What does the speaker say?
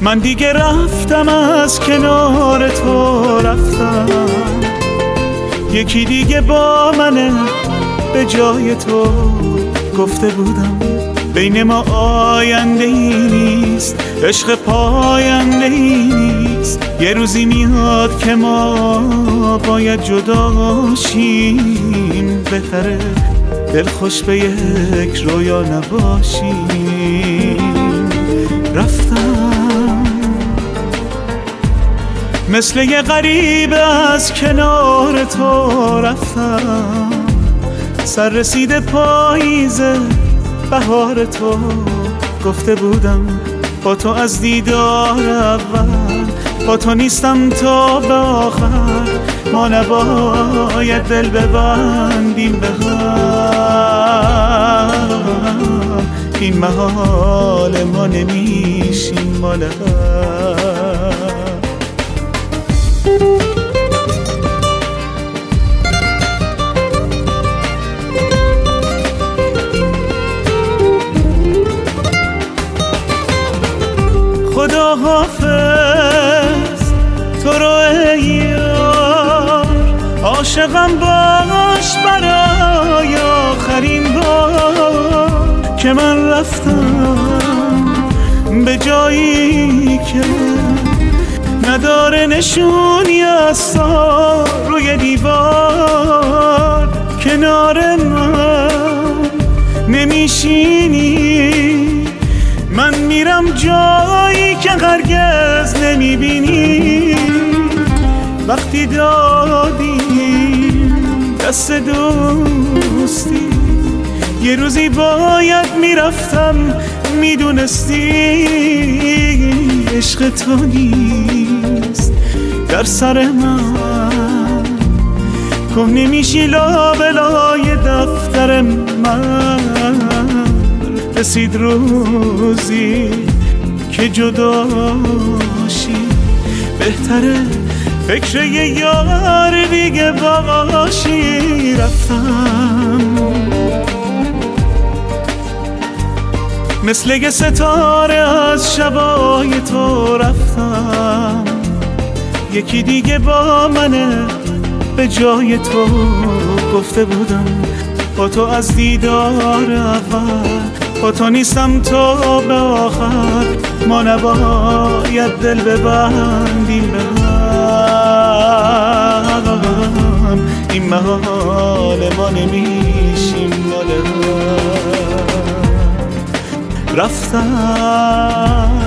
من دیگه رفتم از کنار تو رفتم، یکی دیگه با منه به جای تو. گفته بودم بین ما آینده ای نیست، عشق پاینده ای نیست. یه روزی میاد که ما باید جدا شیم، بهتره دل خوش به یک رویا نباشیم. رفتم مثل یه غریبه از کنار تو رفتم، سر رسیده پاییزه بهار تو. گفته بودم با تو از دیدار اول، با تو نیستم تا به آخر. ما نباید دل ببندیم به هم، این محال ما نمیشیم مال هم. خدا حافظ تو رو ای یار، عاشقم باش برای آخرین بار که من رفتم به جایی که نداره نشونی از تو روی دیوار. کنار من نمیشینی، من میرم جایی که هرگز نمیبینی. وقتی دادیم دست دوستی، یه روزی باید میرفتم میدونستی عشق تو نیست در سر من. که نمیشی لابلای دفتر من. رسید روزی که جداشی، بهتره فکر یه یار دیگه باشی. رفتم مثل یه ستاره از شبای تو رفتم، یکی دیگه با منه به جای تو. گفته بودم با تو از دیدار اول، با تو نیستم تا به آخر. ما نباید دل ببندیم به هم، این محال ما نمیشیم مال هم. رفتم